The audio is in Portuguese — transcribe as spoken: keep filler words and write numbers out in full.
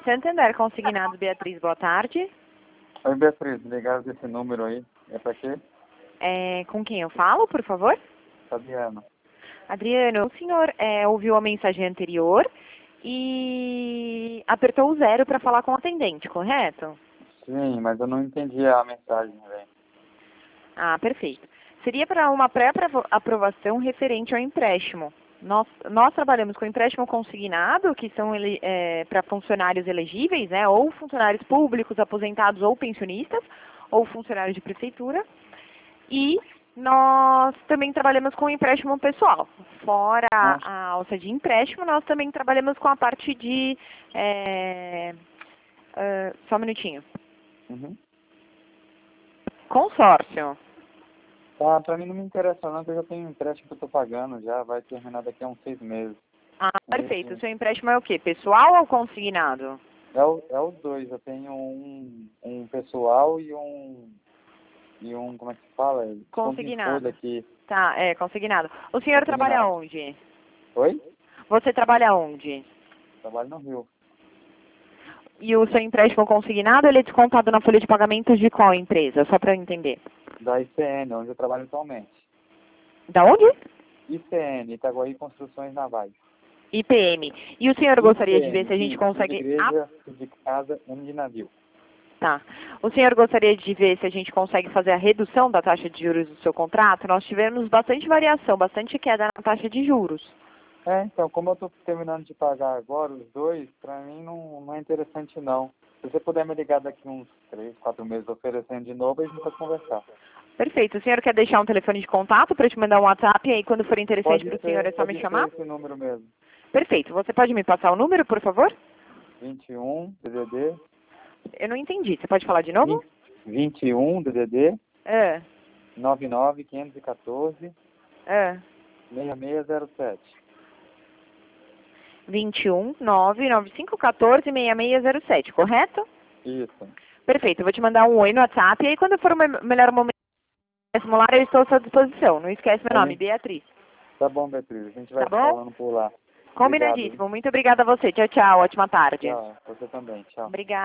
Santander Consignado, Beatriz, boa tarde. Oi, Beatriz, ligaram desse número aí. É pra quê? É, com quem eu falo, por favor? Fabiano. Adriano, o senhor é, ouviu a mensagem anterior e apertou o zero para falar com o atendente, correto? Sim, mas eu não entendi a mensagem, velho. Ah, perfeito. Seria para uma pré-aprovação referente ao empréstimo. Nós, nós trabalhamos com empréstimo consignado, que são é, para funcionários elegíveis, né, ou funcionários públicos, aposentados ou pensionistas, ou funcionários de prefeitura. E nós também trabalhamos com empréstimo pessoal. Fora Ah. a alça de empréstimo, nós também trabalhamos com a parte de... É, uh, só um minutinho. Uhum. Consórcio. Tá, pra mim não me interessa não, porque eu já tenho um empréstimo que eu tô pagando já, vai terminar daqui a uns seis meses. Ah, perfeito. Esse... O seu empréstimo é o quê? Pessoal ou consignado? É, o, é os dois, eu tenho um, um pessoal e um... E um, como é que se fala? Consignado. Aqui. Tá, é, consignado. O senhor Consignado. trabalha onde? Oi? Você trabalha onde? Trabalho no Rio. E o seu empréstimo consignado, ele é descontado na folha de pagamentos de qual empresa? Só para eu entender. Da I C N, onde eu trabalho atualmente. Da onde? I C N, Itaguaí Construções Navais. I P M. E o senhor gostaria de ver se a gente I, consegue... de igreja, de casa, M de navio. Tá. O senhor gostaria de ver se a gente consegue fazer a redução da taxa de juros do seu contrato? Nós tivemos bastante variação, bastante queda na taxa de juros. É, então, como eu estou terminando de pagar agora os dois, para mim não, não é interessante não. Se você puder me ligar daqui uns três, quatro meses oferecendo de novo, a gente pode conversar. Perfeito. O senhor quer deixar um telefone de contato para eu te mandar um WhatsApp e aí quando for interessante para o Pode senhor é ser, só me pode chamar? ser esse número mesmo. Perfeito. Você pode me passar o número, por favor? vinte e um, D D D. Eu não entendi. Você pode falar de novo? vinte e um, D D D. É. nove nove, quinhentos e quatorze. É. seis seis zero sete. vinte e um, nove nove cinco um quatro, seis seis zero sete, correto? Isso. Perfeito. Eu vou te mandar um oi no WhatsApp e aí quando for o me- melhor momento de simular, eu estou à sua disposição. Não esquece meu nome, Beatriz. Tá bom, Beatriz. A gente vai Tá bom? falando por lá. Combinadíssimo. Obrigado. Muito obrigada a você. Tchau, tchau. Ótima tarde. Tchau. Você também. Tchau. Obrigada.